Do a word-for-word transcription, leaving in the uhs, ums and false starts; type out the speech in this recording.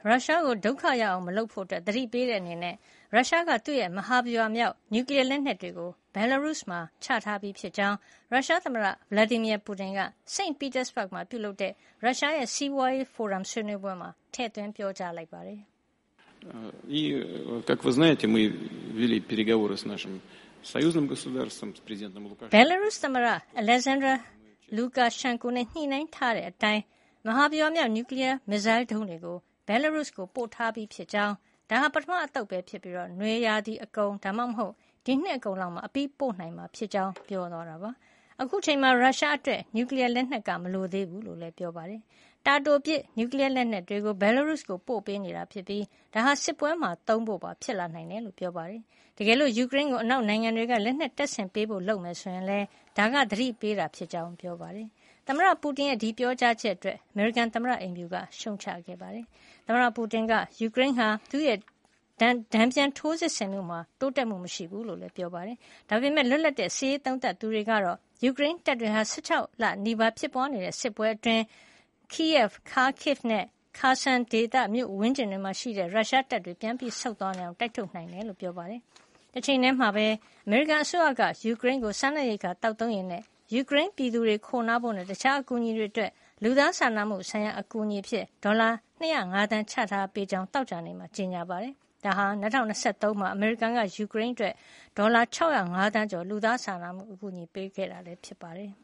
ရုရှားကိုဒုက္ခရောက်အောင်မလုပ်ဖို့သတိပေးတဲ့အနေနဲ့ရုရှားကသူ့ရဲ့မဟာဗျူဟာမြောက်နျူကလီးယားလက်နက်တွေကိုဘယ်လာရုစ်မှာချထားပြီးဖြစ်ကြောင်းရုရှားသမ္မတ Vladimir Putin က Saint Petersburg မှာပြုလုပ်တဲ့ရုရှားရဲ့စီးပွားရေးဖိုရမ်ဆွေးနွေးပွဲမှာထည့်သွင်းပြောကြားလိုက်ပါတယ် И, как вы знаете, мы вели переговоры с нашим союзным государством, с президентом Лукашенко. Belarus သမ္မတ Alexander Lukashenko နဲ့ညှိနှိုင်းထားတဲ့အတိုင်းမဟာဗျူဟာမြောက်နျူကလီးယားမစ်ဇိုင်းဒုံးတွေကိုဘယ်လာရုစ်ကိုပို့ထားပြီးဖြစ်ကြောင်းဒါဟာပထမအသုတ်ပဲဖြစ်ပြီးတော့နွေရာသီအကုန်ဒါမှမဟုတ်ဒီနှစ်အကုန်လောက်မှာအပြီးပို့နိုင်မှာဖြစ်ကြောင်းပြောသွားတာပါအခုချိန်မှာရုရှားအတွက်နျူကလီးယားလက်နက်ကမလိုသေးဘူးလို့လည်းပြောပါတယ်တာတိုပစ်နျူကလီးယားလက်နက်တွေကိုဘယ်လာရုစ်ကိုပို့ပေးနေတာဖြစ်ပြီးဒါဟာစစ်ပွဲမှာသုံးဖို့ပါဖြစ်လာနိုင်တယ်လို့ပြောပါတယ်တကယ်လို့ယူကရိန်းကိုအနောက်နိုင်ငံတွေကလက်နက်တပ်ဆင်ပေးဖို့လုပ်မယ်ဆိုရင်လည်းဒါကသတိပေးတာဖြစ်ကြောင်းပြောပါတယ်သမ္မတပူတင်ရဲ့ဒီပြောကြားချက်အတွက်အမေရိကန်သမ္မတအိမ်ဖြူကရှုံချခဲ့ပါတယ်သမ္မတပူတင်ကယူကရိန်းဟာသူ့ရဲ့ဒဏ်ဒဏ်ပြန်ထိုးစစ်ဆင်မှုမှာတိုးတက်မှုမရှိဘူးလို့လည်းပြောပါတယ်ဒါပေမဲ့လွတ်လပ်တဲ့စီးရေးသုံးသပ်သူတွေကတော့ယူကရိန်းတပ်တွေဟာ十六လနီးပါးဖြစ်ပွားနေတဲ့စစ်ပွဲအတွင်း Kiev, Kharkiv နဲ့ Kherson ဒေသမြို့ဝန်းကျင်တွေမှာရှိတဲ့ရုရှားတပ်တွေပြန်ပြီးဆုတ်သွားနိုင်အောင်တိုက်ထုတ်နိုင်တယ်လို့ပြောပါတယ်တစ်ချိန်တည်းမှာပဲအမေရိကန်အစိုးရကယူကရိန်းကိုစားနပ်ရိက္ခာတောက်သုံးရည်နဲ့ယူကရိန်းပြည်သူတွေခိုနားဖို့နဲ့တခြားအကူအညီတွေအတွက်လူသားစာနာမှုဆိုင်ရာအကူအညီဖြစ်ဒေါ်လာ၂၀၅သန်းချထားပေးကြောင်းတောက်ကြနေမှာကြေညာပါတယ်ဒါဟာ၂၀၂၃မှာအမေရိကန်ကယူကရိန်းအတွက်ဒေါ်လာ၆၀၅သန်းကျော်လူသားစာနာမှုအကူအညီပေးခဲ့တာလည်းဖြစ်ပါတယ်